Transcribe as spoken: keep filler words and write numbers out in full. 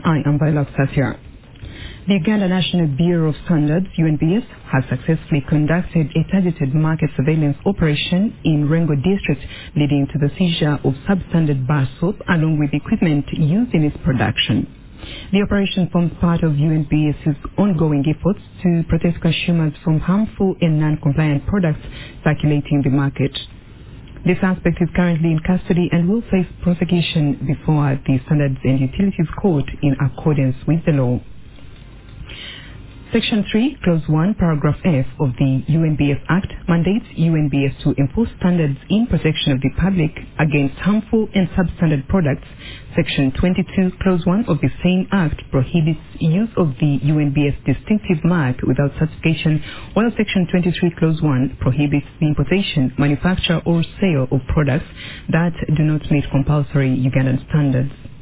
I am Viola Satia. The Uganda National Bureau of Standards, U N B S, has successfully conducted a targeted market surveillance operation in Rengo district, leading to the seizure of substandard bar soap along with equipment used in its production. The operation forms part of UNBS's ongoing efforts to protect consumers from harmful and non-compliant products circulating in the market. The suspect is currently in custody and will face prosecution before the Standards and Utilities Court in accordance with the law. Section three, Clause one, Paragraph F of the U N B S Act mandates U N B S to enforce standards in protection of the public against harmful and substandard products. Section twenty-two, Clause one of the same Act prohibits use of the U N B S distinctive mark without certification, while Section twenty-three, Clause one prohibits the importation, manufacture or sale of products that do not meet compulsory Ugandan standards.